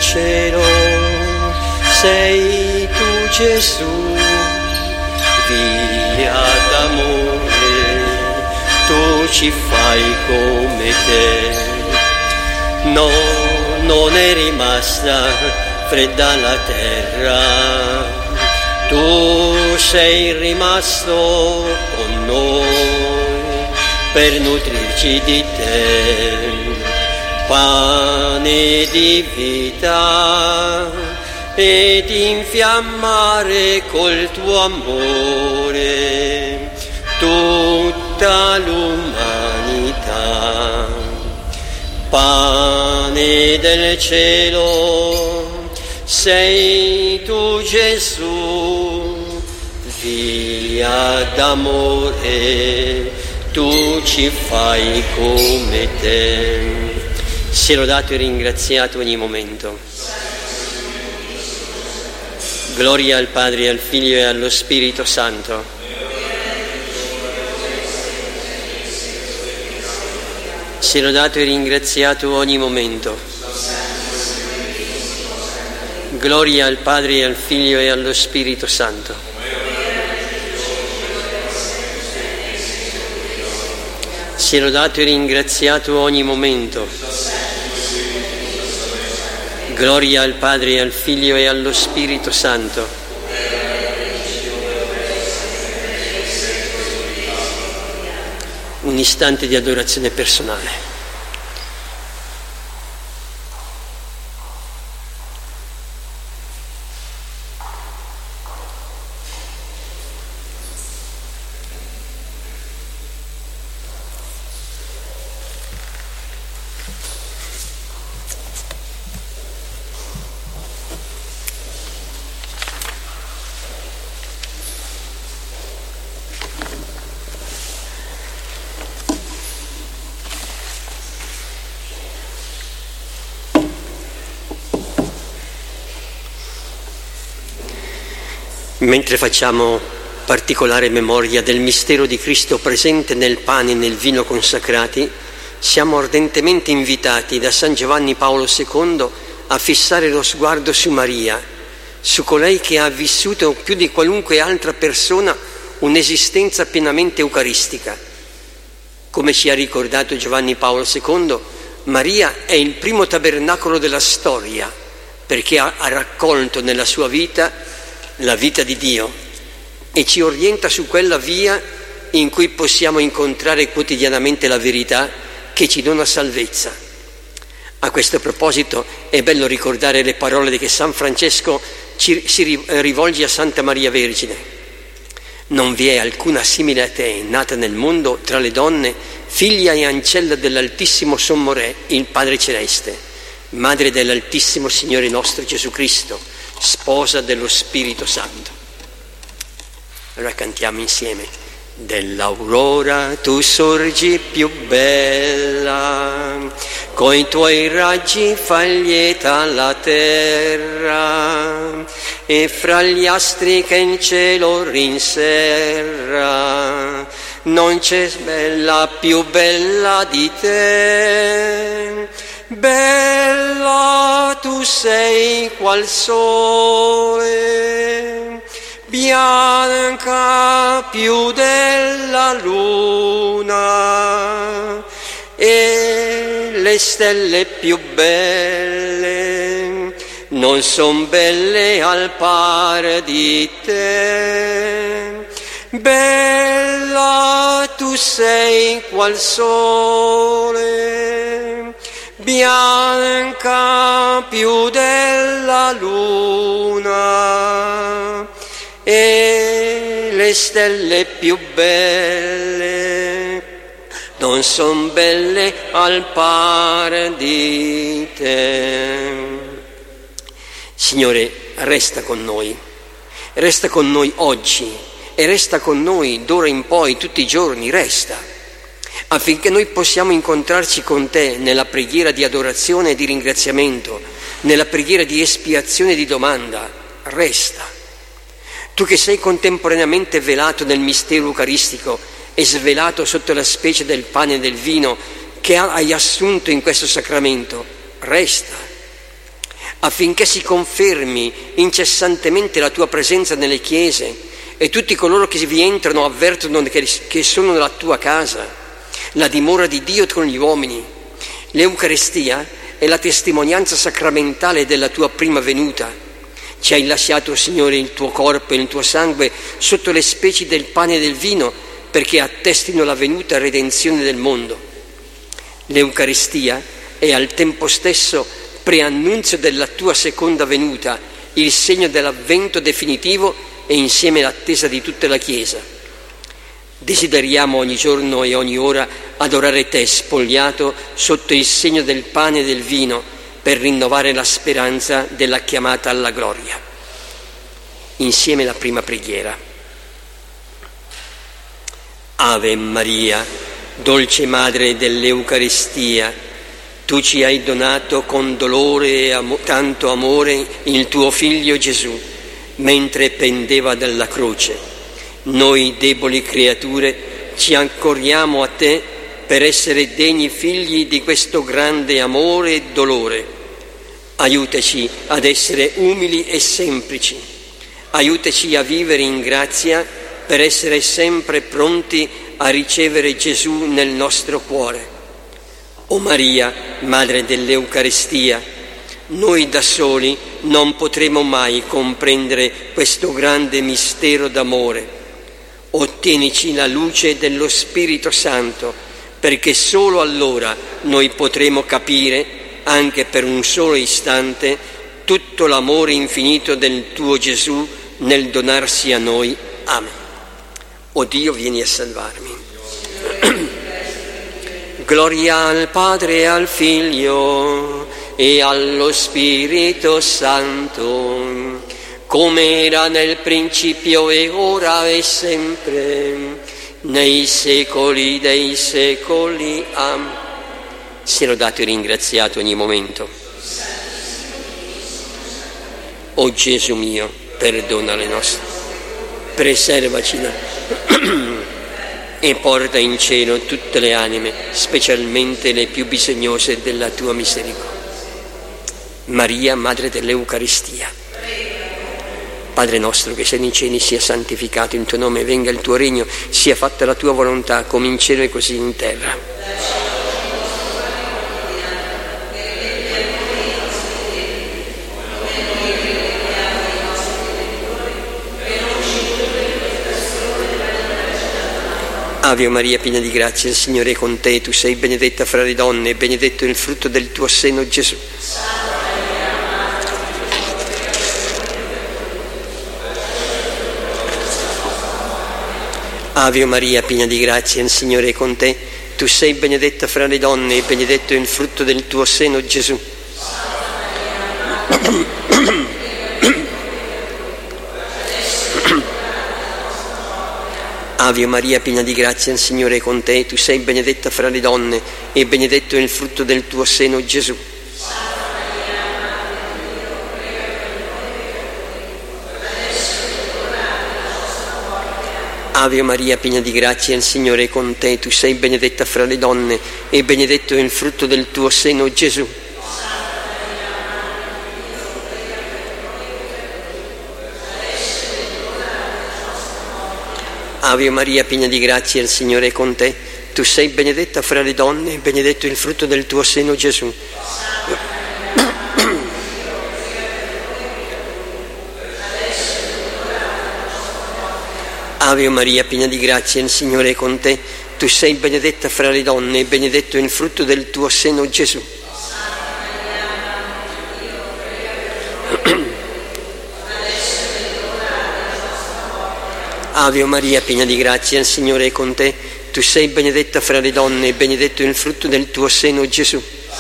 cielo, sei tu Gesù, via d'amore, tu ci fai come te. No, non è rimasta fredda la terra, tu sei rimasto con noi per nutrirci di te, pane di vita, ed infiammare col tuo amore tutta l'umanità. Pane del cielo, sei tu Gesù, via d'amore, tu ci fai come te. Sia lodato e ringraziato ogni momento. Gloria al Padre, al Figlio e allo Spirito Santo. Sia lodato e ringraziato ogni momento. Gloria al Padre, al Figlio e allo Spirito Santo. Sia lodato e ringraziato ogni momento. Gloria al Padre, al Figlio e allo Spirito Santo. Un istante di adorazione personale. Mentre facciamo particolare memoria del mistero di Cristo presente nel pane e nel vino consacrati, siamo ardentemente invitati da San Giovanni Paolo II a fissare lo sguardo su Maria, su colei che ha vissuto più di qualunque altra persona un'esistenza pienamente eucaristica. Come ci ha ricordato Giovanni Paolo II, Maria è il primo tabernacolo della storia, perché ha raccolto nella sua vita la vita di Dio e ci orienta su quella via in cui possiamo incontrare quotidianamente la verità che ci dona salvezza. A questo proposito è bello ricordare le parole che San Francesco si rivolge a Santa Maria Vergine. Non vi è alcuna simile a te, nata nel mondo tra le donne, figlia e ancella dell'Altissimo Sommo Re, il Padre Celeste, madre dell'Altissimo Signore nostro Gesù Cristo, sposa dello Spirito Santo. Allora cantiamo insieme. Dell'aurora tu sorgi più bella, coi tuoi raggi fai lieta la terra, e fra gli astri che in cielo rinserra non c'è bella più bella di te. Bella tu sei qual sole, bianca più della luna, e le stelle più belle non son belle al par di te. Bella tu sei qual sole, bianca più della luna, e le stelle più belle non son belle al par di te. Signore, resta con noi oggi e resta con noi d'ora in poi tutti i giorni, resta, affinché noi possiamo incontrarci con te nella preghiera di adorazione e di ringraziamento, nella preghiera di espiazione e di domanda. Resta. Tu che sei contemporaneamente velato nel mistero eucaristico e svelato sotto la specie del pane e del vino che hai assunto in questo sacramento, resta. affinché si confermi incessantemente la tua presenza nelle chiese e tutti coloro che vi entrano avvertono che sono nella tua casa, la dimora di Dio con gli uomini. L'Eucaristia è la testimonianza sacramentale della tua prima venuta. Ci hai lasciato, Signore, il tuo corpo e il tuo sangue sotto le specie del pane e del vino perché attestino la venuta redenzione del mondo. L'Eucaristia è al tempo stesso preannunzio della tua seconda venuta, il segno dell'avvento definitivo e insieme l'attesa di tutta la Chiesa. Desideriamo ogni giorno e ogni ora adorare te spogliato sotto il segno del pane e del vino per rinnovare la speranza della chiamata alla gloria. Insieme la prima preghiera. Ave Maria, dolce Madre dell'Eucaristia, tu ci hai donato con dolore e tanto amore il tuo Figlio Gesù, mentre pendeva dalla croce. Noi deboli creature ci accorriamo a te per essere degni figli di questo grande amore e dolore. Aiutaci ad essere umili e semplici. Aiutaci a vivere in grazia per essere sempre pronti a ricevere Gesù nel nostro cuore. O Maria, Madre dell'Eucaristia, noi da soli non potremo mai comprendere questo grande mistero d'amore. Ottienici la luce dello Spirito Santo, perché solo allora noi potremo capire, anche per un solo istante, tutto l'amore infinito del tuo Gesù nel donarsi a noi. Amen. O Dio, vieni a salvarmi. Gloria al Padre e al Figlio e allo Spirito Santo, come era nel principio e ora e sempre, nei secoli dei secoli. Amen. Sia lodato e ringraziato ogni momento. O Gesù mio, perdona le nostre, preservaci e porta in cielo tutte le anime, specialmente le più bisognose della tua misericordia. Maria, Madre dell'Eucaristia. Padre nostro che sei nei cieli, sia santificato il tuo nome, venga il tuo regno, sia fatta la tua volontà, come in cielo e così in terra. Ave Maria, piena di grazia, il Signore è con te, tu sei benedetta fra le donne e benedetto è il frutto del tuo seno, Gesù. Ave Maria, piena di grazia, il Signore è con te, tu sei benedetta fra le donne e benedetto è il frutto del tuo seno, Gesù. Ave Maria, piena di grazia, il Signore è con te, tu sei benedetta fra le donne e benedetto è il frutto del tuo seno, Gesù. Ave Maria, piena di grazia, il Signore è con te, tu sei benedetta fra le donne e benedetto è il frutto del tuo seno, Gesù. Ave Maria, piena di grazia, il Signore è con te, tu sei benedetta fra le donne e benedetto è il frutto del tuo seno, Gesù. Ave Maria, piena di grazia, il Signore è con te, tu sei benedetta fra le donne e benedetto è il frutto del tuo seno, Gesù. Ave Maria, piena di grazia, il Signore è con te, tu sei benedetta fra le donne e benedetto è il frutto del tuo seno, Gesù.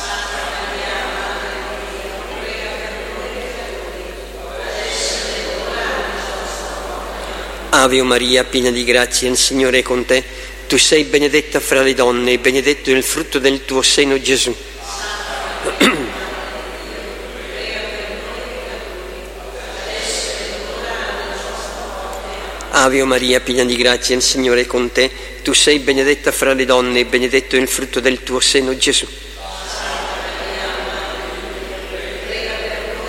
Ave Maria, piena di grazia, il Signore è con te, tu sei benedetta fra le donne e benedetto è il frutto del tuo seno, Gesù. Ave Maria, piena di grazia, il Signore è con te, tu sei benedetta fra le donne e benedetto è il frutto del tuo seno, Gesù.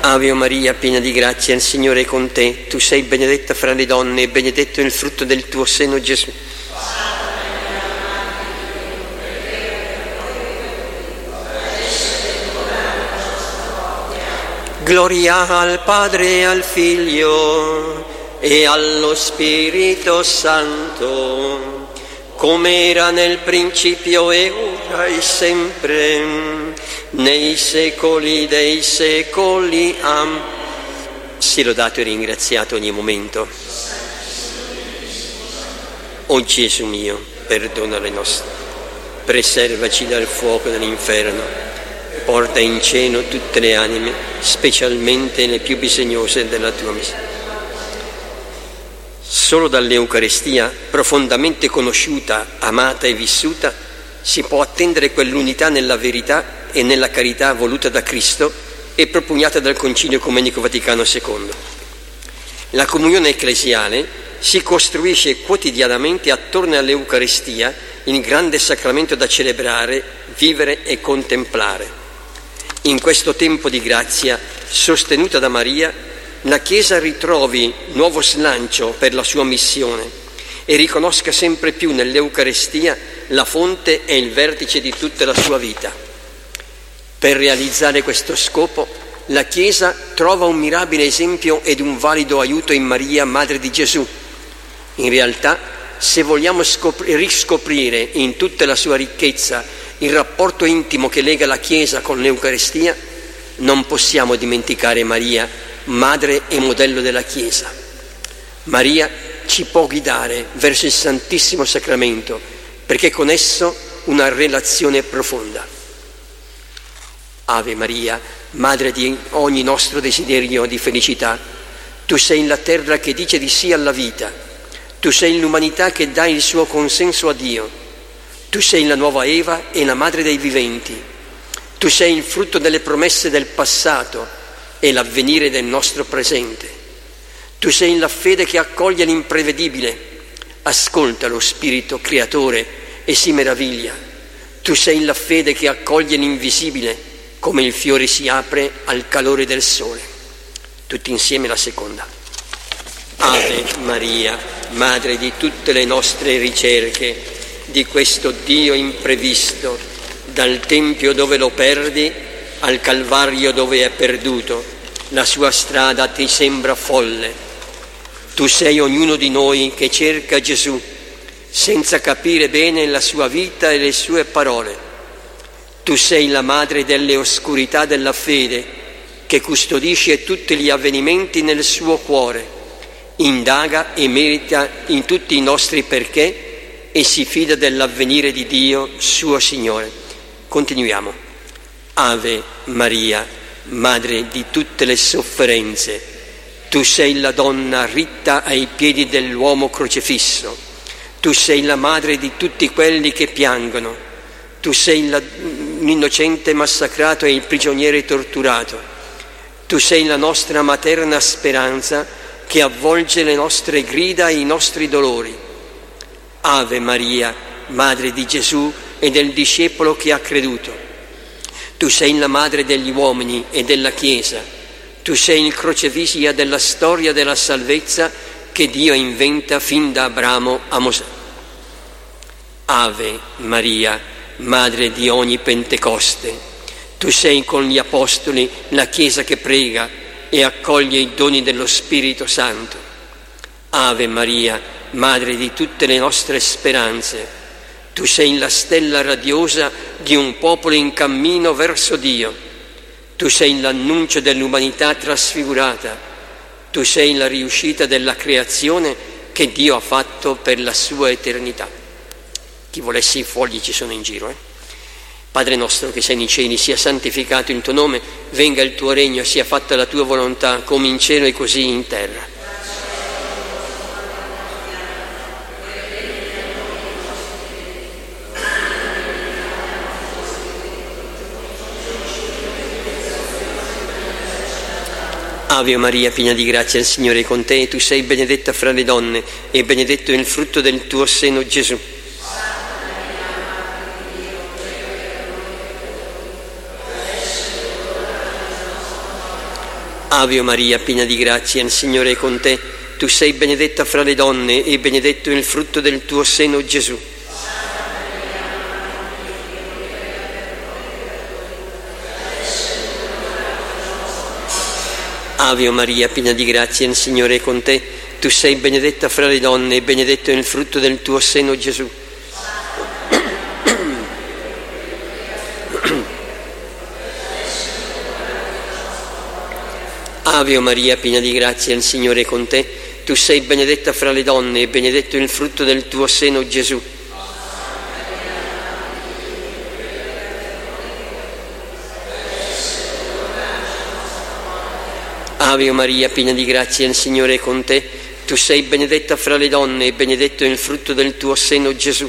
Ave Maria, piena di grazia, il Signore è con te. Tu sei benedetta fra le donne e benedetto è il frutto del tuo seno, Gesù. Gloria al Padre e al Figlio e allo Spirito Santo, come era nel principio e ora e sempre, nei secoli dei secoli. Amen. Sii lodato e ringraziato ogni momento. O Gesù mio, perdona le nostre, preservaci dal fuoco dell'inferno, porta in cielo tutte le anime, specialmente le più bisognose della tua misericordia. Solo dall'Eucaristia, profondamente conosciuta, amata e vissuta, si può attendere quell'unità nella verità e nella carità voluta da Cristo e propugnata dal Concilio Ecumenico Vaticano II. La comunione ecclesiale si costruisce quotidianamente attorno all'Eucaristia, il grande sacramento da celebrare, vivere e contemplare. In questo tempo di grazia, sostenuta da Maria, la Chiesa ritrovi nuovo slancio per la sua missione e riconosca sempre più nell'Eucaristia la fonte e il vertice di tutta la sua vita. Per realizzare questo scopo, la Chiesa trova un mirabile esempio ed un valido aiuto in Maria, Madre di Gesù. In realtà, se vogliamo riscoprire in tutta la sua ricchezza il rapporto intimo che lega la Chiesa con l'Eucaristia, non possiamo dimenticare Maria, madre e modello della Chiesa. Maria ci può guidare verso il Santissimo Sacramento, perché con esso una relazione profonda. Ave Maria, madre di ogni nostro desiderio di felicità, tu sei la terra che dice di sì alla vita, tu sei l'umanità che dà il suo consenso a Dio, tu sei la nuova Eva e la madre dei viventi, tu sei il frutto delle promesse del passato e l'avvenire del nostro presente. Tu sei la fede che accoglie l'imprevedibile, ascolta lo Spirito creatore e si meraviglia. Tu sei la fede che accoglie l'invisibile, come il fiore si apre al calore del sole. Tutti insieme la seconda. Ave Maria, madre di tutte le nostre ricerche, di questo Dio imprevisto, dal Tempio dove lo perdi al Calvario dove è perduto, la sua strada ti sembra folle. Tu sei ognuno di noi che cerca Gesù, senza capire bene la sua vita e le sue parole. Tu sei la madre delle oscurità della fede, che custodisce tutti gli avvenimenti nel suo cuore, indaga e merita in tutti i nostri perché e si fida dell'avvenire di Dio, suo Signore. Continuiamo. Ave Maria, madre di tutte le sofferenze, tu sei la donna ritta ai piedi dell'uomo crocifisso, tu sei la madre di tutti quelli che piangono, tu sei l'innocente massacrato e il prigioniere torturato, tu sei la nostra materna speranza che avvolge le nostre grida e i nostri dolori. Ave Maria, madre di Gesù e del discepolo che ha creduto. Tu sei la madre degli uomini e della Chiesa. Tu sei il crocevia della storia della salvezza che Dio inventa fin da Abramo a Mosè. Ave Maria, madre di ogni Pentecoste. Tu sei con gli apostoli la Chiesa che prega e accoglie i doni dello Spirito Santo. Ave Maria, madre di tutte le nostre speranze, tu sei la stella radiosa di un popolo in cammino verso Dio, tu sei l'annuncio dell'umanità trasfigurata, tu sei la riuscita della creazione che Dio ha fatto per la sua eternità. Chi volesse i fogli ci sono in giro, Padre nostro che sei nei cieli, sia santificato il tuo nome, venga il tuo regno, sia fatta la tua volontà, come in cielo e così in terra. Ave Maria, piena di grazia, il Signore è con te, tu sei benedetta fra le donne e benedetto è il frutto del tuo seno, Gesù. Ave Maria, piena di grazia, il Signore è con te. Tu sei benedetta fra le donne e benedetto è il frutto del tuo seno, Gesù. Ave Maria, piena di grazia, il Signore è con te. Tu sei benedetta fra le donne e benedetto è il frutto del tuo seno, Gesù. Ave Maria, piena di grazia, il Signore è con te. Tu sei benedetta fra le donne e benedetto è il frutto del tuo seno, Gesù. Ave Maria, piena di grazia, il Signore è con te. Tu sei benedetta fra le donne e benedetto è il frutto del tuo seno, Gesù.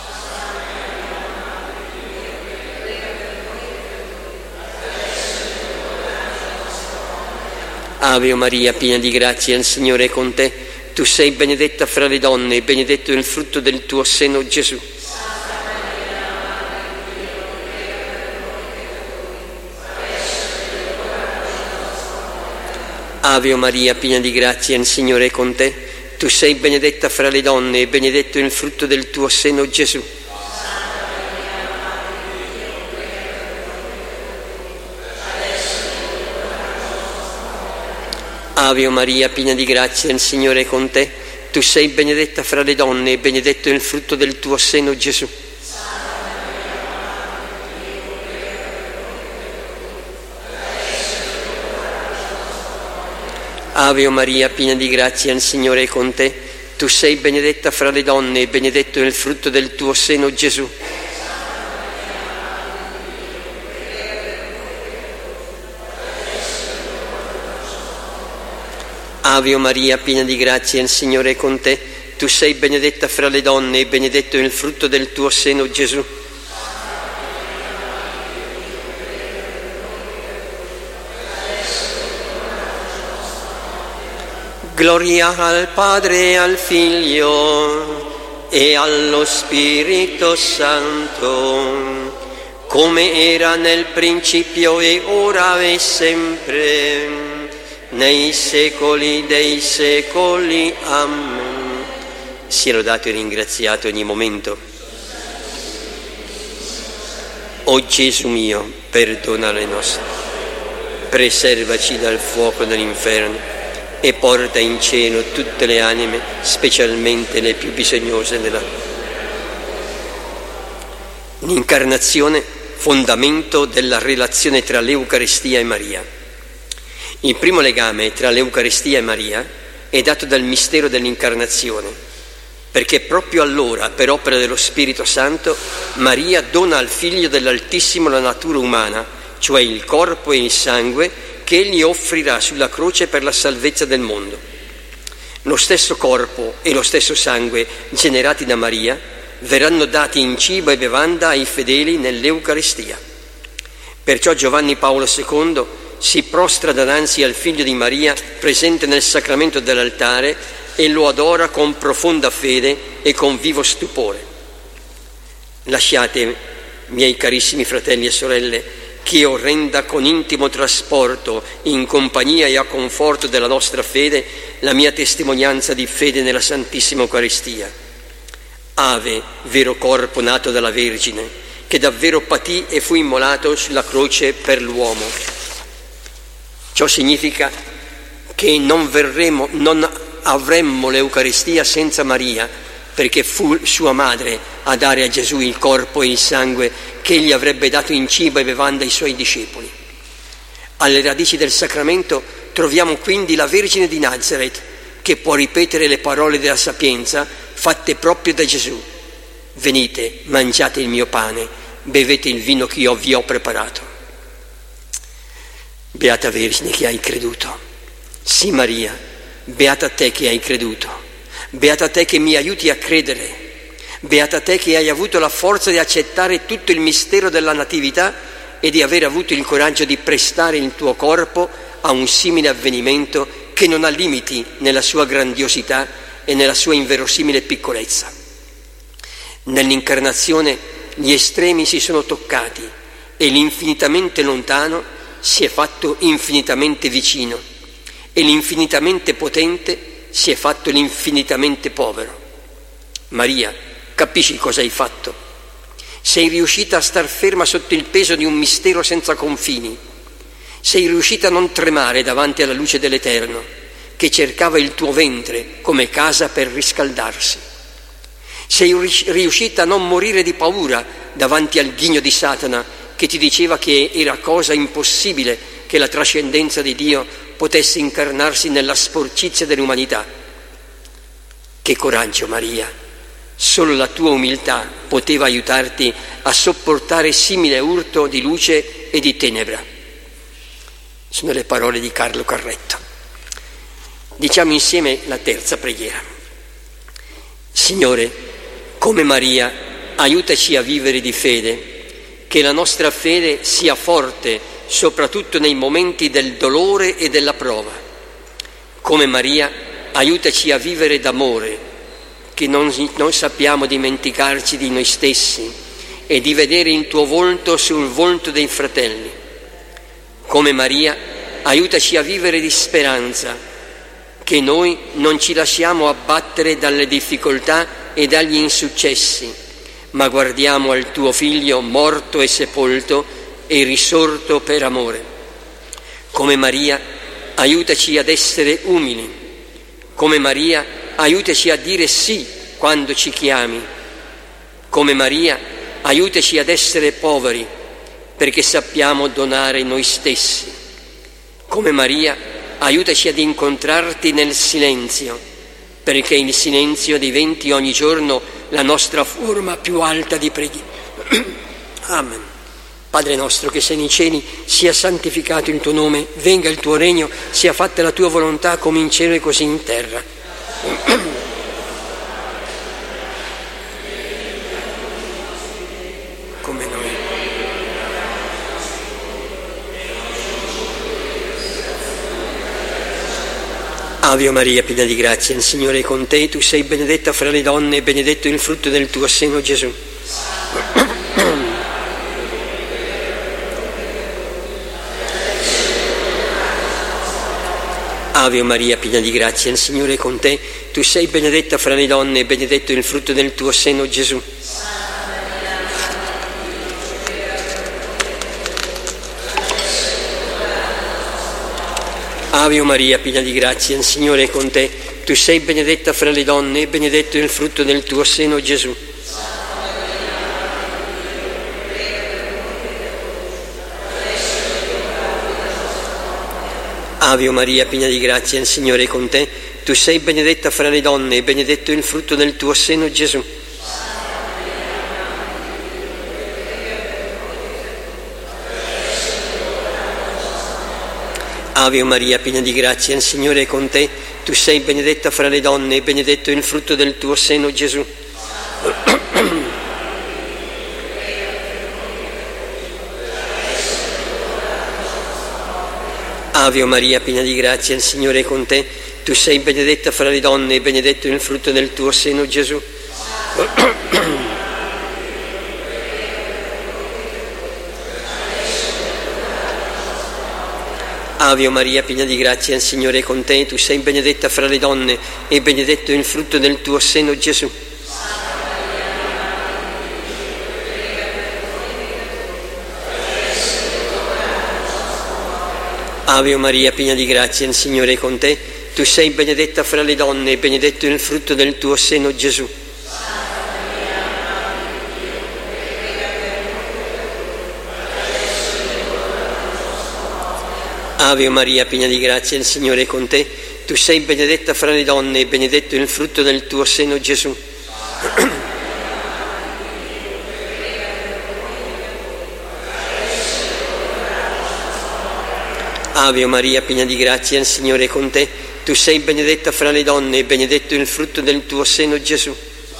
Ave Maria, piena di grazia, il Signore è con te. Tu sei benedetta fra le donne e benedetto è il frutto del tuo seno, Gesù. Ave Maria, piena di grazia, il Signore è con te. Tu sei benedetta fra le donne e benedetto è il frutto del tuo seno, Gesù. Ave Maria, piena di grazia, il Signore è con te. Tu sei benedetta fra le donne e benedetto è il frutto del tuo seno, Gesù. Ave Maria, piena di grazia, il Signore è con te. Tu sei benedetta fra le donne e benedetto è il frutto del tuo seno, Gesù. Ave Maria, piena di grazia, il Signore è con te. Tu sei benedetta fra le donne e benedetto è il frutto del tuo seno, Gesù. Gloria al Padre e al Figlio e allo Spirito Santo, come era nel principio e ora e sempre, nei secoli dei secoli. Amen. Sia lodato e ringraziato ogni momento. O Gesù mio, perdona le nostre, preservaci dal fuoco dell'inferno e porta in cielo tutte le anime, specialmente le più bisognose della. L'incarnazione, fondamento della relazione tra l'Eucaristia e Maria. Il primo legame tra l'Eucaristia e Maria è dato dal mistero dell'incarnazione, perché proprio allora, per opera dello Spirito Santo, Maria dona al Figlio dell'Altissimo la natura umana, cioè il corpo e il sangue che egli offrirà sulla croce per la salvezza del mondo. Lo stesso corpo e lo stesso sangue generati da Maria verranno dati in cibo e bevanda ai fedeli nell'Eucaristia. Perciò Giovanni Paolo II si prostra dinanzi al Figlio di Maria presente nel sacramento dell'altare e lo adora con profonda fede e con vivo stupore. Lasciate, miei carissimi fratelli e sorelle, che io renda con intimo trasporto, in compagnia e a conforto della nostra fede, la mia testimonianza di fede nella Santissima Eucaristia. Ave, vero corpo nato dalla Vergine, che davvero patì e fu immolato sulla croce per l'uomo. Ciò significa che non avremmo l'Eucaristia senza Maria, perché fu sua madre a dare a Gesù il corpo e il sangue che egli avrebbe dato in cibo e bevanda ai suoi discepoli. Alle radici del sacramento troviamo quindi la Vergine di Nazareth, che può ripetere le parole della sapienza fatte proprio da Gesù. Venite, mangiate il mio pane, bevete il vino che io vi ho preparato. Beata Vergine che hai creduto. Sì, Maria, beata te che hai creduto. Beata te che mi aiuti a credere. Beata te che hai avuto la forza di accettare tutto il mistero della natività e di aver avuto il coraggio di prestare il tuo corpo a un simile avvenimento che non ha limiti nella sua grandiosità e nella sua inverosimile piccolezza. Nell'incarnazione gli estremi si sono toccati e l'infinitamente lontano si è fatto infinitamente vicino e l'infinitamente potente si è fatto l'infinitamente povero. Maria, capisci cosa hai fatto? Sei riuscita a star ferma sotto il peso di un mistero senza confini. Sei riuscita a non tremare davanti alla luce dell'Eterno, che cercava il tuo ventre come casa per riscaldarsi. Sei riuscita a non morire di paura davanti al ghigno di Satana, che ti diceva che era cosa impossibile che la trascendenza di Dio potesse incarnarsi nella sporcizia dell'umanità. Che coraggio, Maria! Solo la tua umiltà poteva aiutarti a sopportare simile urto di luce e di tenebra. Sono le parole di Carlo Carretto. Diciamo insieme la terza preghiera. Signore, come Maria, aiutaci a vivere di fede, che la nostra fede sia forte soprattutto nei momenti del dolore e della prova. Come Maria, aiutaci a vivere d'amore, che non sappiamo dimenticarci di noi stessi e di vedere il tuo volto sul volto dei fratelli. Come Maria, aiutaci a vivere di speranza, che noi non ci lasciamo abbattere dalle difficoltà e dagli insuccessi, ma guardiamo al tuo Figlio morto e sepolto e risorto per amore. Come Maria, aiutaci ad essere umili. Come Maria, aiutaci a dire sì quando ci chiami. Come Maria, aiutaci ad essere poveri, perché sappiamo donare noi stessi. Come Maria, aiutaci ad incontrarti nel silenzio, perché il silenzio diventi ogni giorno la nostra forma più alta di preghiera. Amen. Padre nostro che sei nei cieli, sia santificato il tuo nome, venga il tuo regno, sia fatta la tua volontà come in cielo e così in terra. Come noi. Ave Maria, piena di grazia, il Signore è con te, tu sei benedetta fra le donne e benedetto il frutto del tuo seno, Gesù. Ave Maria, piena di grazia, il Signore è con te, tu sei benedetta fra le donne e benedetto il frutto del tuo seno, Gesù. Ave Maria, piena di grazia, il Signore è con te, tu sei benedetta fra le donne e benedetto il frutto del tuo seno, Gesù. Ave Maria, piena di grazia, il Signore è con te, tu sei benedetta fra le donne e benedetto il frutto del tuo seno, Gesù. Ave Maria, piena di grazia, il Signore è con te, tu sei benedetta fra le donne e benedetto il frutto del tuo seno, Gesù. Ave Maria, piena di grazia, il Signore è con te, tu sei benedetta fra le donne e benedetto il frutto del tuo seno, Gesù. Ave Maria, piena di grazia, il Signore è con te, tu sei benedetta fra le donne e benedetto il frutto del tuo seno, Gesù. Ave Maria, piena di grazia, il Signore è con te, tu sei benedetta fra le donne e benedetto il frutto del tuo seno, Gesù. Ave Maria, piena di grazia, il Signore è con te, tu sei benedetta fra le donne e benedetto il frutto del tuo seno, Gesù. Ave Maria, piena di grazia, il Signore è con te, tu sei benedetta fra le donne e benedetto il frutto del tuo seno, Gesù.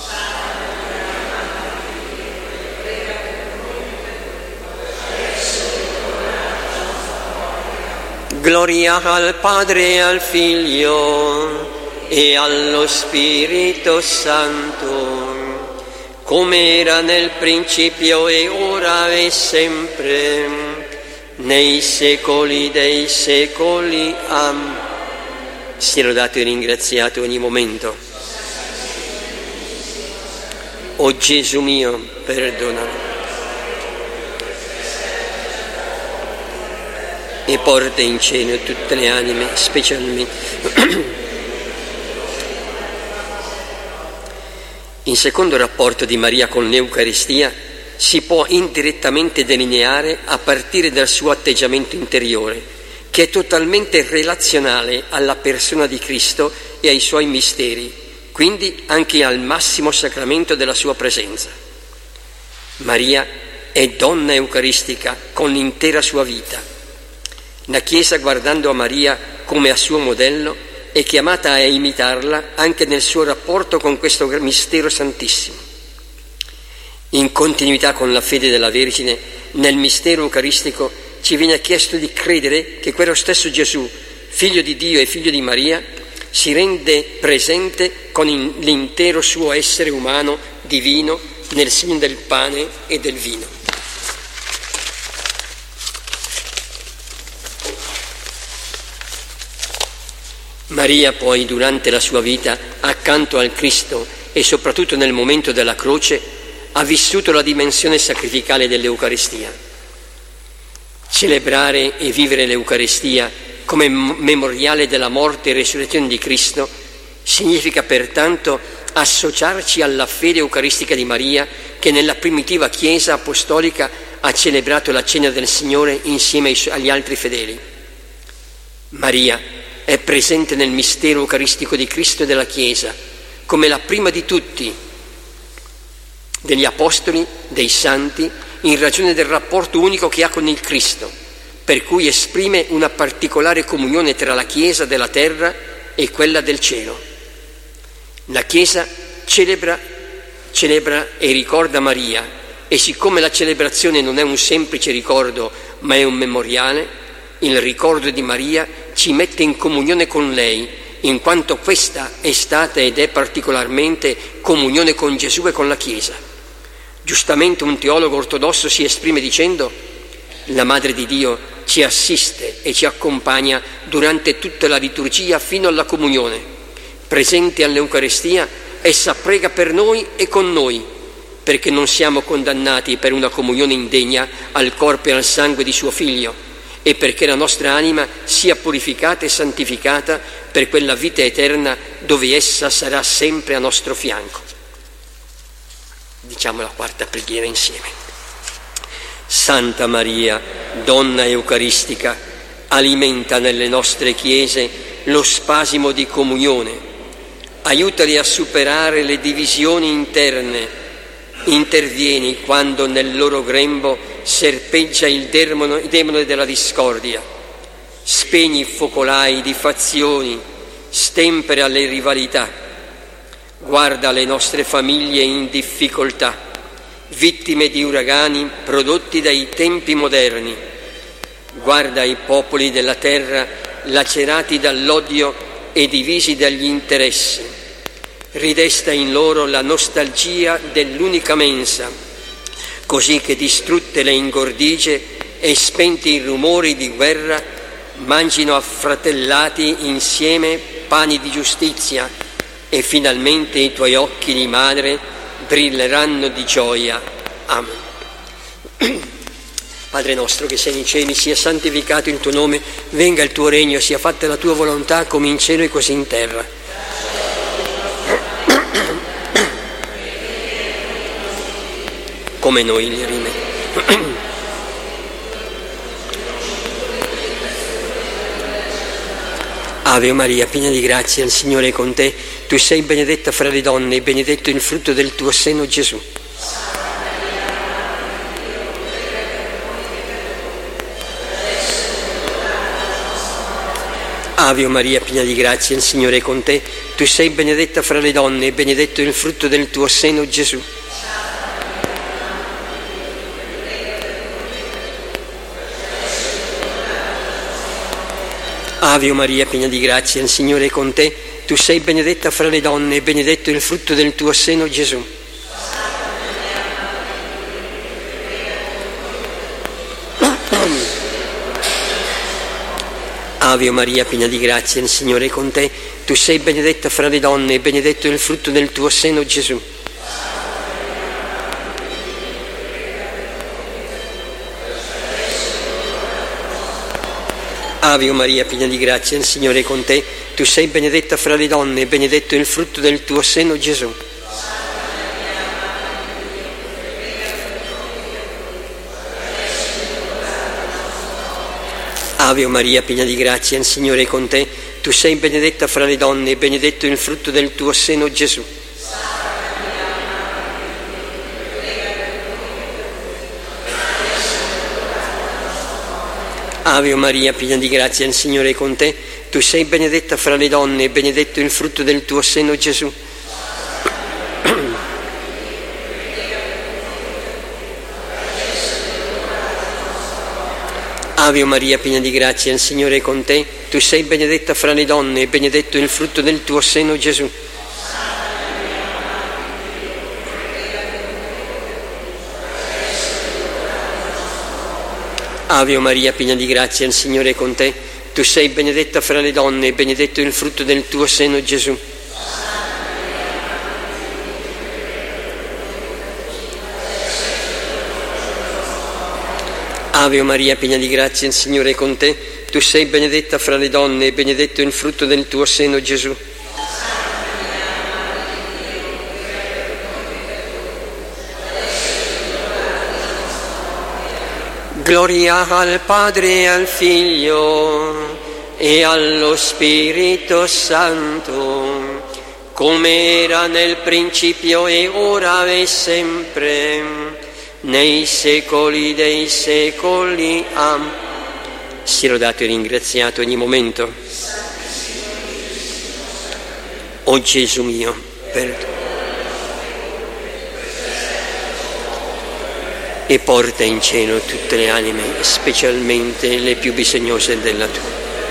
Gloria al Padre e al Figlio e allo Spirito Santo, come era nel principio e ora e sempre, nei secoli dei secoli. Amen. Sia lodato e ringraziato ogni momento. O Gesù mio, perdonami. E porta in cielo tutte le anime, specialmente. In secondo rapporto di Maria con l'Eucaristia si può indirettamente delineare a partire dal suo atteggiamento interiore, che è totalmente relazionale alla persona di Cristo e ai suoi misteri, quindi anche al massimo sacramento della sua presenza. Maria è donna eucaristica con l'intera sua vita. La Chiesa, guardando a Maria come a suo modello, è chiamata a imitarla anche nel suo rapporto con questo mistero santissimo. In continuità con la fede della Vergine, nel mistero eucaristico ci viene chiesto di credere che quello stesso Gesù, figlio di Dio e figlio di Maria, si rende presente con l'intero suo essere umano divino nel segno del pane e del vino. Maria poi, durante la sua vita, accanto al Cristo e soprattutto nel momento della croce, ha vissuto la dimensione sacrificale dell'Eucaristia. Celebrare e vivere l'Eucaristia come memoriale della morte e resurrezione di Cristo significa pertanto associarci alla fede eucaristica di Maria, che nella primitiva Chiesa apostolica ha celebrato la cena del Signore insieme agli altri fedeli. Maria è presente nel mistero eucaristico di Cristo e della Chiesa, come la prima di tutti, degli apostoli, dei santi, in ragione del rapporto unico che ha con il Cristo, per cui esprime una particolare comunione tra la Chiesa della terra e quella del cielo. La Chiesa celebra e ricorda Maria, e siccome la celebrazione non è un semplice ricordo, ma è un memoriale, il ricordo di Maria ci mette in comunione con lei, in quanto questa è stata ed è particolarmente comunione con Gesù e con la Chiesa. Giustamente un teologo ortodosso si esprime dicendo: la Madre di Dio ci assiste e ci accompagna durante tutta la liturgia fino alla comunione. Presente all'Eucaristia, essa prega per noi e con noi, perché non siamo condannati per una comunione indegna al corpo e al sangue di suo Figlio, e perché la nostra anima sia purificata e santificata per quella vita eterna dove essa sarà sempre a nostro fianco. Diciamo la quarta preghiera insieme. Santa Maria, donna eucaristica, alimenta nelle nostre chiese lo spasimo di comunione, aiutali a superare le divisioni interne, intervieni quando nel loro grembo serpeggia il demone della discordia, spegni i focolai di fazioni, stempera le rivalità, guarda le nostre famiglie in difficoltà, vittime di uragani prodotti dai tempi moderni, guarda i popoli della terra lacerati dall'odio e divisi dagli interessi, ridesta in loro la nostalgia dell'unica mensa, così che distrutte le ingordigie e spenti i rumori di guerra, mangino affratellati insieme pani di giustizia e finalmente i tuoi occhi di madre brilleranno di gioia. Amen. Padre nostro che sei nei cieli, sia santificato il tuo nome, venga il tuo regno, sia fatta la tua volontà come in cielo e così in terra. Come noi li rimettiamo. Ave Maria, piena di grazia, il Signore è con te. Tu sei benedetta fra le donne e benedetto il frutto del tuo seno, Gesù. Ave Maria, piena di grazia, il Signore è con te. Tu sei benedetta fra le donne e benedetto il frutto del tuo seno, Gesù. Ave Maria, piena di grazia, il Signore è con te. Tu sei benedetta fra le donne e benedetto il frutto del tuo seno, Gesù. Ave Maria, piena di grazia, il Signore è con te. Tu sei benedetta fra le donne e benedetto è il frutto del tuo seno, Gesù. Ave Maria, piena di grazia, il Signore è con te. Tu sei benedetta fra le donne e benedetto è il frutto del tuo seno, Gesù. Ave Maria, piena di grazia, il Signore è con te. Tu sei benedetta fra le donne e benedetto è il frutto del tuo seno, Gesù. Ave Maria, piena di grazia, il Signore è con te. Tu sei benedetta fra le donne e benedetto è il frutto del tuo seno, Gesù. Ave Maria, piena di grazia, il Signore è con te. Tu sei benedetta fra le donne e benedetto è il frutto del tuo seno, Gesù. Ave Maria, piena di grazia, il Signore è con te. Tu sei benedetta fra le donne e benedetto è il frutto del tuo seno, Gesù. Ave Maria, piena di grazia, il Signore è con te. Tu sei benedetta fra le donne e benedetto è il frutto del tuo seno, Gesù. Gloria al Padre e al Figlio e allo Spirito Santo, come era nel principio e ora e sempre, nei secoli dei secoli. Amen. Sia lodato e ringraziato ogni momento. O Gesù mio, perdono. E porta in cielo tutte le anime, specialmente le più bisognose della tua.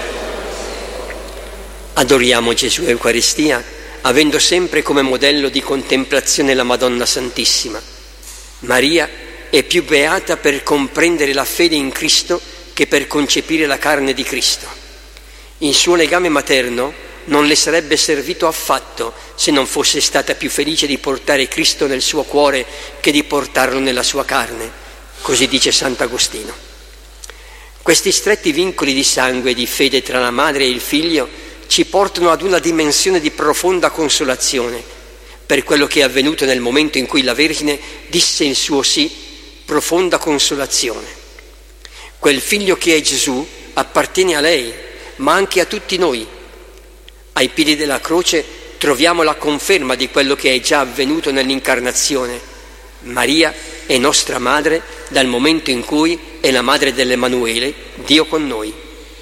Adoriamo Gesù Eucaristia, avendo sempre come modello di contemplazione la Madonna Santissima. Maria è più beata per comprendere la fede in Cristo che per concepire la carne di Cristo. Il suo legame materno non le sarebbe servito affatto se non fosse stata più felice di portare Cristo nel suo cuore che di portarlo nella sua carne, così dice Sant'Agostino. Questi stretti vincoli di sangue e di fede tra la madre e il figlio ci portano ad una dimensione di profonda consolazione per quello che è avvenuto nel momento in cui la Vergine disse il suo sì, profonda consolazione. Quel figlio che è Gesù appartiene a lei, ma anche a tutti noi. Ai piedi della croce troviamo la conferma di quello che è già avvenuto nell'incarnazione. Maria è nostra madre dal momento in cui è la madre dell'Emanuele, Dio con noi.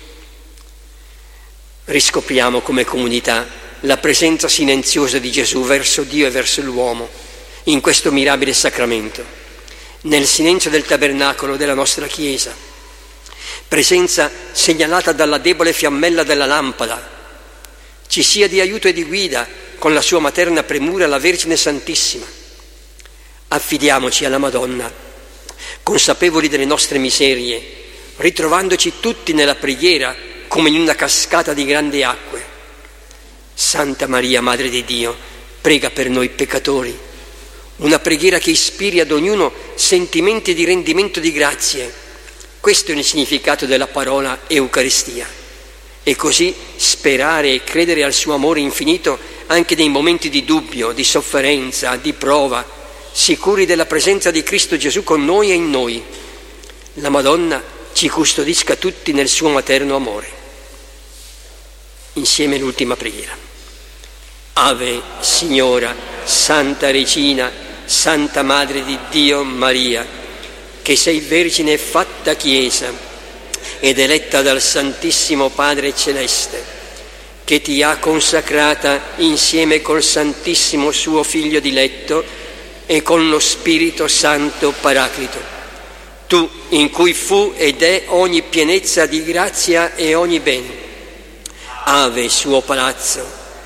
Riscopriamo come comunità la presenza silenziosa di Gesù verso Dio e verso l'uomo in questo mirabile sacramento, nel silenzio del tabernacolo della nostra Chiesa, presenza segnalata dalla debole fiammella della lampada. Ci sia di aiuto e di guida con la sua materna premura la Vergine Santissima. Affidiamoci alla Madonna, consapevoli delle nostre miserie, ritrovandoci tutti nella preghiera come in una cascata di grandi acque. Santa Maria, Madre di Dio, prega per noi peccatori. Una preghiera che ispiri ad ognuno sentimenti di rendimento di grazie. Questo è il significato della parola Eucaristia. E così sperare e credere al suo amore infinito anche nei momenti di dubbio, di sofferenza, di prova, sicuri della presenza di Cristo Gesù con noi e in noi. La Madonna ci custodisca tutti nel suo materno amore. Insieme l'ultima preghiera. Ave Signora, Santa Regina, Santa Madre di Dio Maria, che sei Vergine fatta Chiesa ed eletta dal Santissimo Padre Celeste, che ti ha consacrata insieme col Santissimo suo Figlio diletto e con lo Spirito Santo Paraclito. Tu, in cui fu ed è ogni pienezza di grazia e ogni bene. Ave suo palazzo,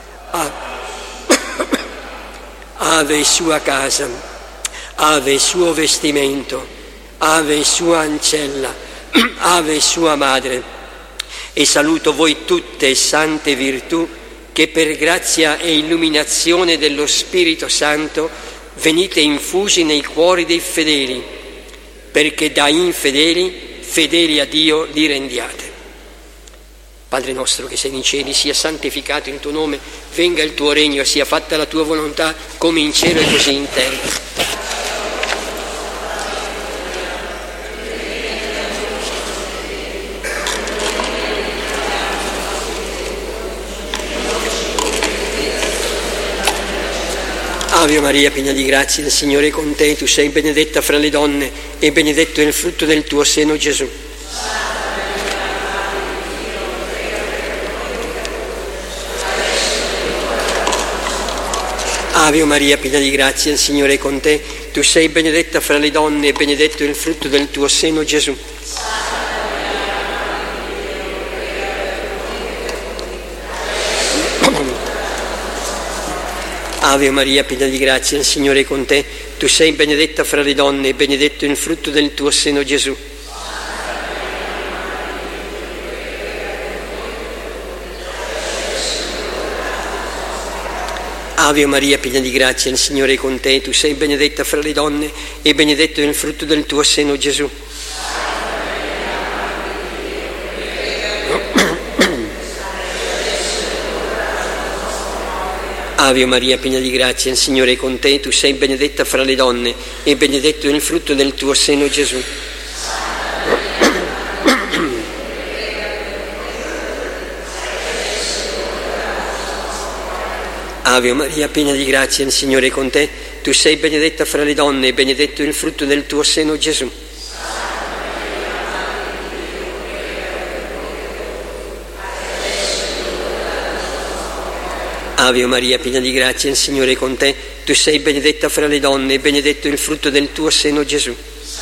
ave sua casa, ave suo vestimento, ave sua ancella, ave sua madre, E saluto voi tutte, sante virtù, che per grazia e illuminazione dello Spirito Santo venite infusi nei cuori dei fedeli, perché da infedeli, fedeli a Dio li rendiate. Padre nostro che sei nei cieli, sia santificato il tuo nome, venga il tuo regno, sia fatta la tua volontà, come in cielo e così in terra. Ave Maria, piena di grazia, il Signore è con te, tu sei benedetta fra le donne e benedetto è il frutto del tuo seno, Gesù. Ave Maria, piena di grazia, il Signore è con te, tu sei benedetta fra le donne e benedetto è il frutto del tuo seno, Gesù. Ave Maria, piena di grazia, il Signore è con te, tu sei benedetta fra le donne e benedetto è il frutto del tuo seno, Gesù. Ave Maria, piena di grazia, il Signore è con te, tu sei benedetta fra le donne e benedetto è il frutto del tuo seno, Gesù. Ave Maria, piena di grazia, il Signore è con te, tu sei benedetta fra le donne e benedetto è il frutto del tuo seno, Gesù. Ave Maria, piena di grazia, il Signore è con te, tu sei benedetta fra le donne e benedetto è il frutto del tuo seno, Gesù. Ave Maria, piena di grazia, il Signore è con te, tu sei benedetta fra le donne e benedetto è il frutto del tuo seno, Gesù.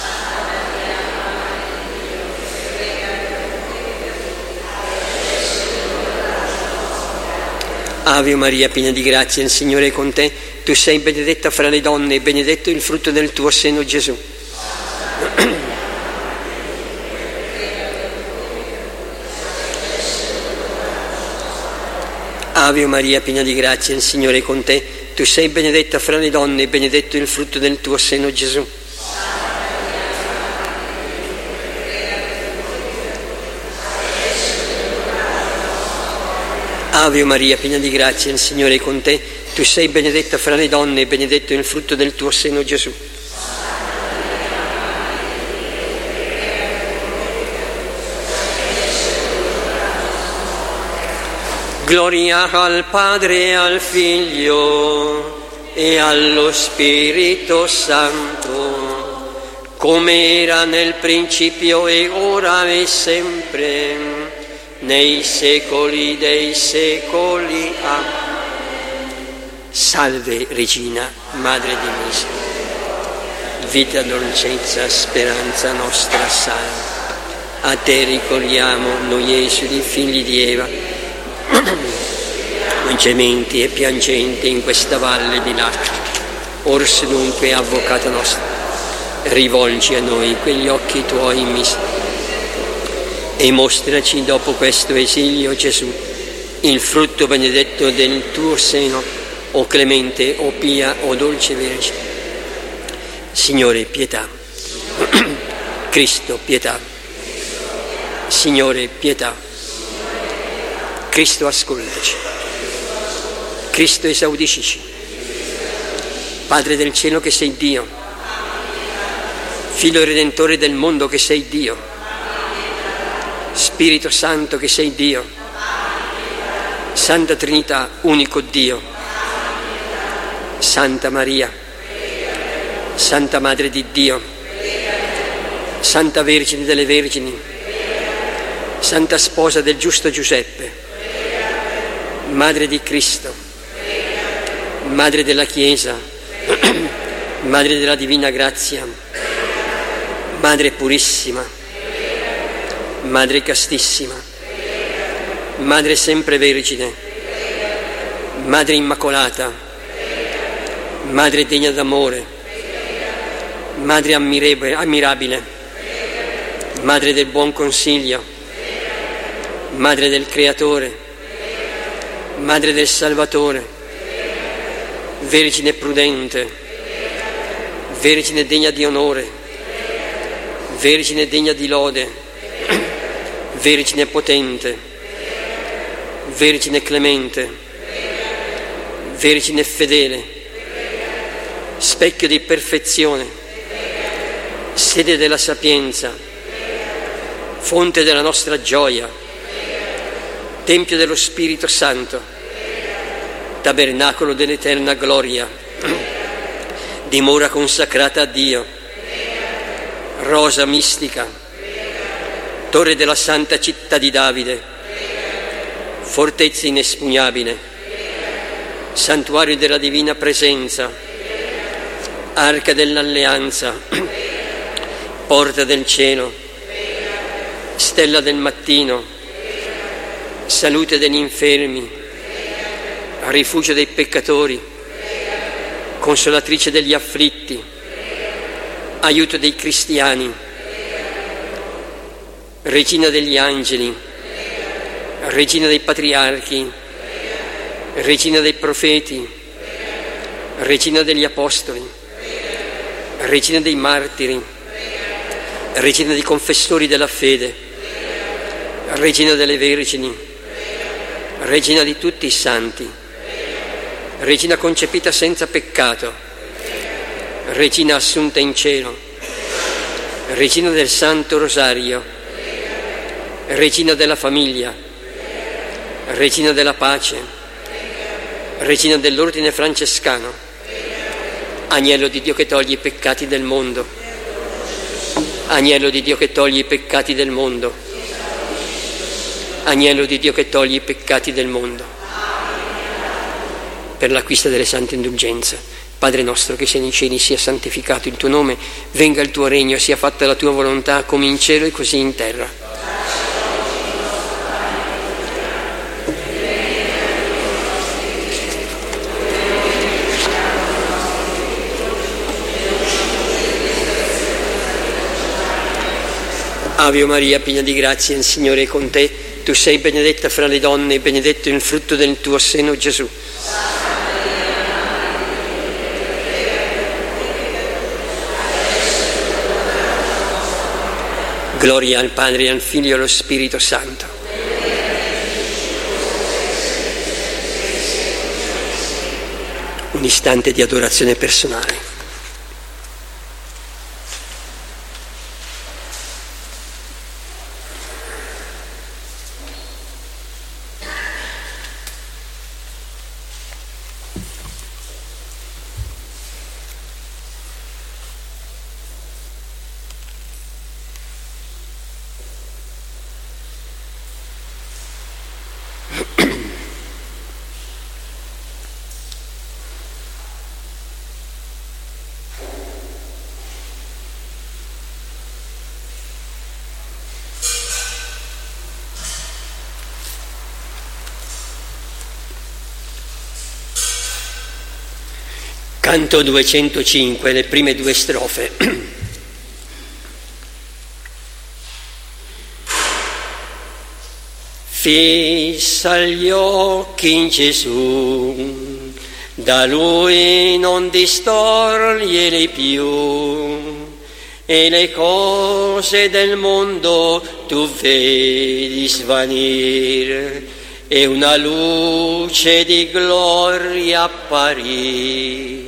Ave Maria, piena di grazia, il Signore è con te, tu sei benedetta fra le donne e benedetto è il frutto del tuo seno, Gesù. Ave Maria, piena di grazia, il Signore è con te, tu sei benedetta fra le donne e benedetto è il frutto del tuo seno, Gesù. Ave Maria, piena di grazia, il Signore è con te, tu sei benedetta fra le donne e benedetto è il frutto del tuo seno, Gesù. Gloria al Padre e al Figlio e allo Spirito Santo, come era nel principio e ora e sempre, nei secoli dei secoli. Amen. Salve Regina, Madre di miseria, vita, dolcezza, speranza nostra, salve. A te ricorriamo, noi esuli, figli di Eva, gementi e piangenti in questa valle di lacrime. Orse dunque, Avvocata nostra, rivolgi a noi quegli occhi tuoi misericordiosi e mostraci dopo questo esilio, Gesù, il frutto benedetto del tuo seno, o clemente, o pia, o dolce Vergine. Signore, pietà. Cristo, pietà. Signore, pietà. Cristo, ascoltaci. Cristo, esaudiscici. Padre del cielo che sei Dio, Figlio Redentore del mondo che sei Dio, Spirito Santo che sei Dio, Santa Trinità, unico Dio, Santa Maria, Santa Madre di Dio, Santa Vergine delle Vergini, Santa Sposa del giusto Giuseppe, Madre di Cristo, Madre della Chiesa, Madre della Divina Grazia, Madre purissima, Madre castissima, Madre sempre Vergine, Madre immacolata, Madre degna d'amore, Madre ammirabile, Madre del buon consiglio, Madre del Creatore, Madre del Salvatore, Vergine prudente, Vergine degna di onore, Vergine degna di lode, Vergine potente, Vergine clemente, Vergine fedele, specchio di perfezione, sede della sapienza, fonte della nostra gioia, tempio dello Spirito Santo, tabernacolo dell'eterna gloria, dimora consacrata a Dio, rosa mistica, torre della santa città di Davide, fortezza inespugnabile, santuario della divina presenza, arca dell'alleanza, porta del cielo, stella del mattino, salute degli infermi, rifugio dei peccatori, consolatrice degli afflitti, aiuto dei cristiani, regina degli angeli, regina dei patriarchi, regina dei profeti, regina degli apostoli, regina dei martiri, regina dei confessori della fede, regina delle vergini, regina di tutti i santi, regina concepita senza peccato, regina assunta in cielo, regina del Santo Rosario, regina della famiglia, regina della pace, regina dell'ordine francescano, agnello di Dio che toglie i peccati del mondo, agnello di Dio che toglie i peccati del mondo, agnello di Dio che toglie i peccati del mondo. Per l'acquisto delle sante indulgenze, Padre nostro che sei nei cieli, sia santificato il tuo nome, venga il tuo regno, sia fatta la tua volontà come in cielo e così in terra. Ave Maria, piena di grazia, il Signore è con te. Tu sei benedetta fra le donne e benedetto il frutto del tuo seno, Gesù. Gloria al Padre, al Figlio e allo Spirito Santo. Un istante di adorazione personale. Canto 205, le prime due strofe. Fissa gli occhi in Gesù, da Lui non distorglieli più, e le cose del mondo tu vedi svanir, e una luce di gloria apparir.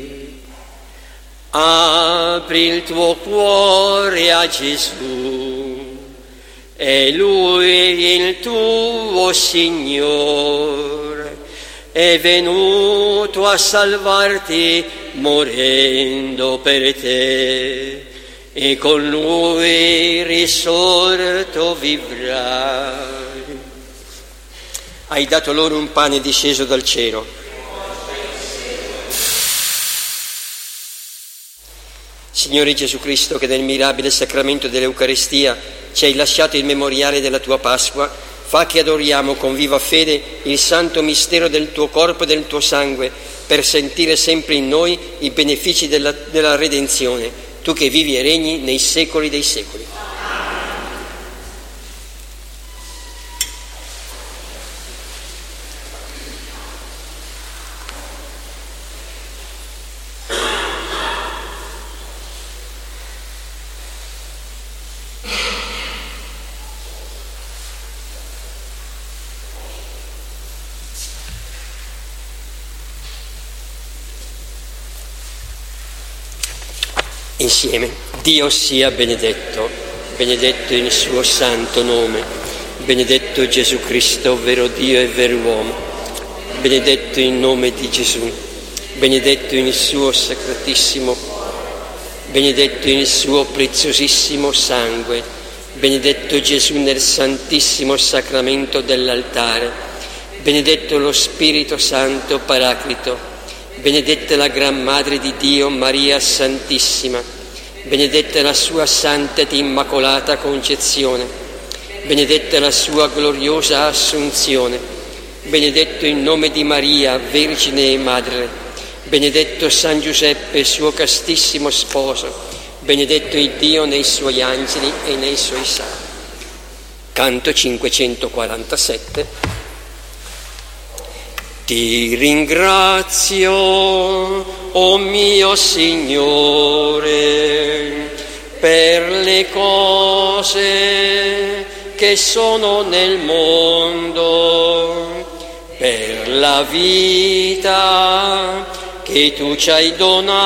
Apri il tuo cuore a Gesù, è Lui il tuo Signore, è venuto a salvarti morendo per te, e con Lui risorto vivrai. Hai dato loro un pane disceso dal cielo. Signore Gesù Cristo, che nel mirabile sacramento dell'Eucaristia ci hai lasciato il memoriale della tua Pasqua, fa che adoriamo con viva fede il santo mistero del tuo corpo e del tuo sangue, per sentire sempre in noi i benefici della redenzione, tu che vivi e regni nei secoli dei secoli. Insieme. Dio sia benedetto, benedetto il suo santo nome, benedetto Gesù Cristo, vero Dio e vero uomo, benedetto il nome di Gesù, benedetto il suo sacratissimo, benedetto il suo preziosissimo sangue, benedetto Gesù nel santissimo sacramento dell'altare, benedetto lo Spirito Santo Paraclito, benedetta la Gran Madre di Dio Maria Santissima, benedetta la sua Santa ed Immacolata Concezione, benedetta la sua gloriosa Assunzione, benedetto il nome di Maria, Vergine e Madre, benedetto San Giuseppe, suo castissimo sposo, benedetto il Dio nei suoi angeli e nei suoi santi. Canto 547. Ti ringrazio, o mio Signore, per le cose che sono nel mondo, per la vita che tu ci hai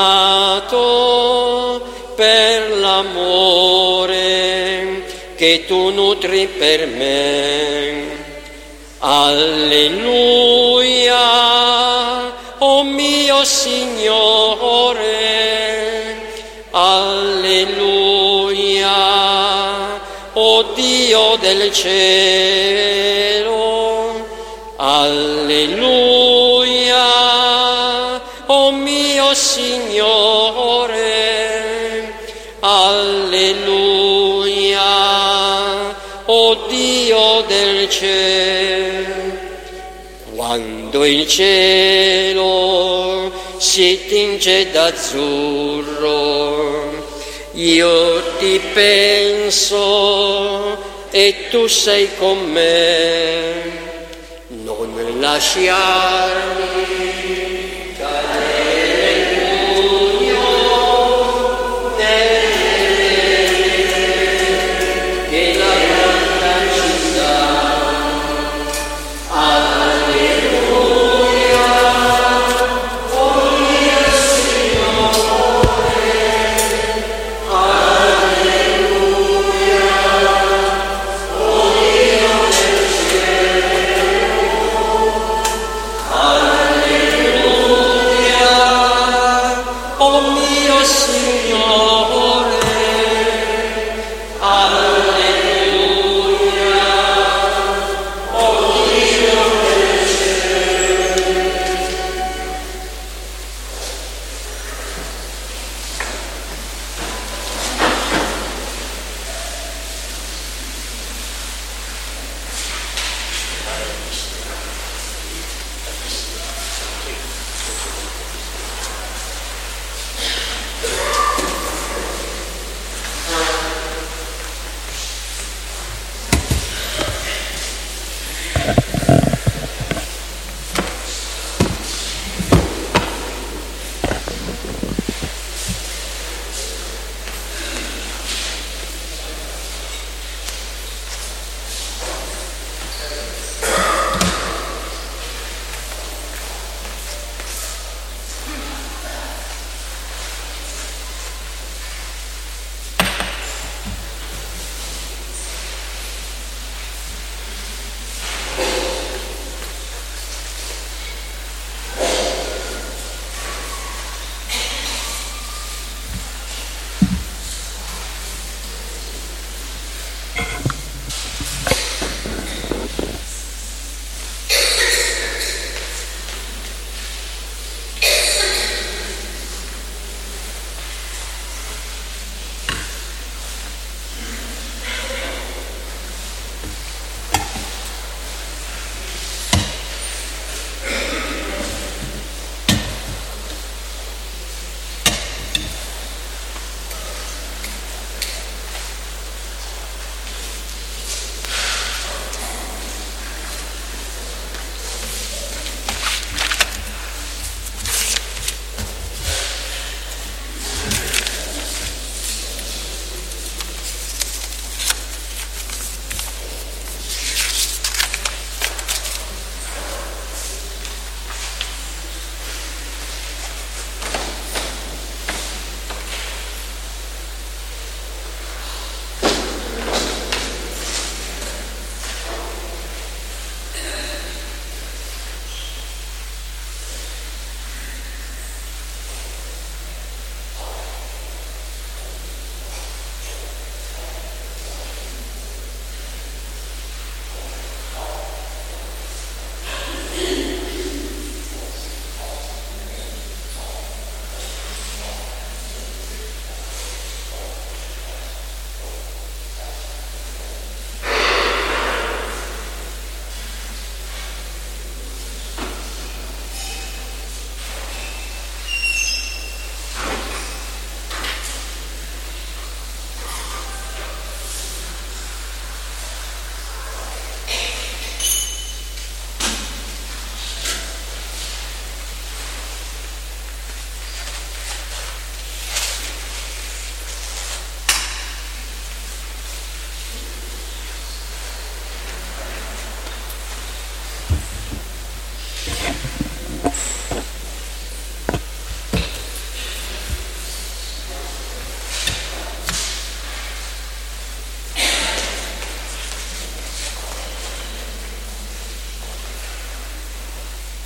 donato, per l'amore che tu nutri per me. Alleluia, o mio Signore, alleluia, o Dio del cielo, alleluia, o mio Signore, alleluia, o Dio del cielo. Quando il cielo si tinge d'azzurro, io ti penso e tu sei con me. Non lasciarmi cadere nel buio, che la grande città. Alleluia.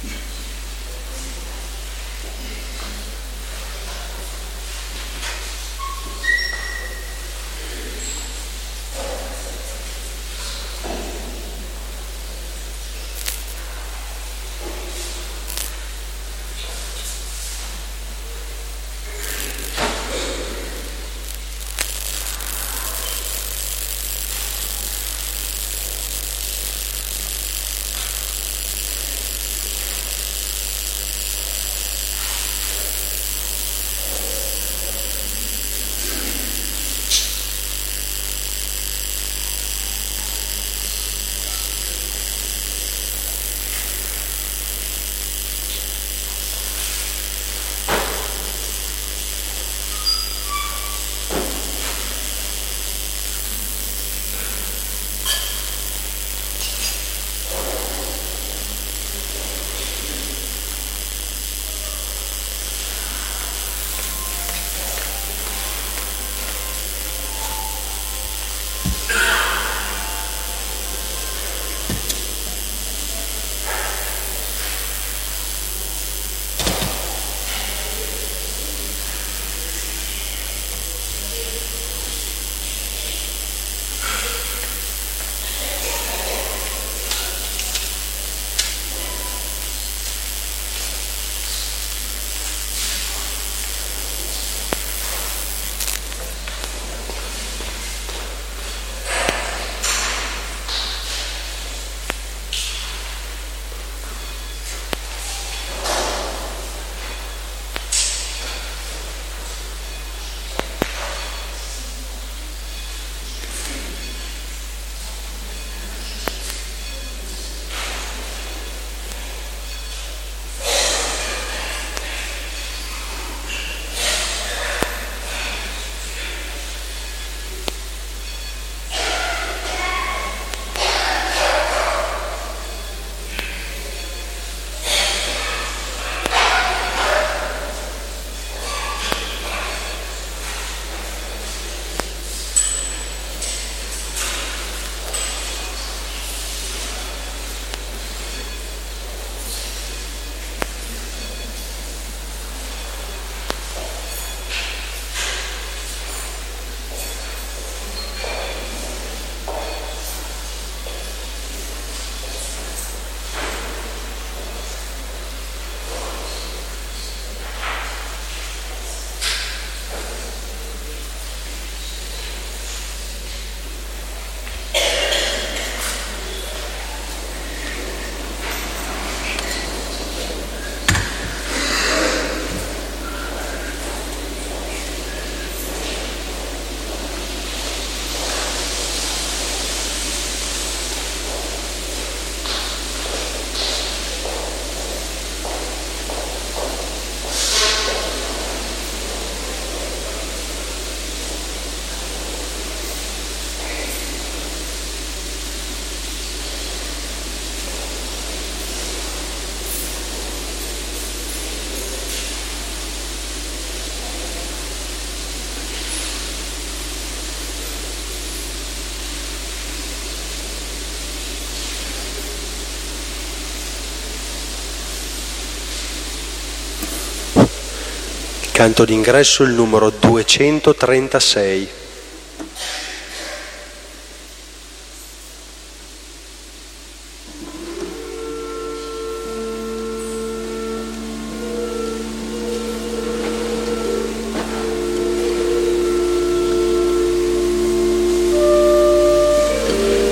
Canto d'ingresso il numero 236.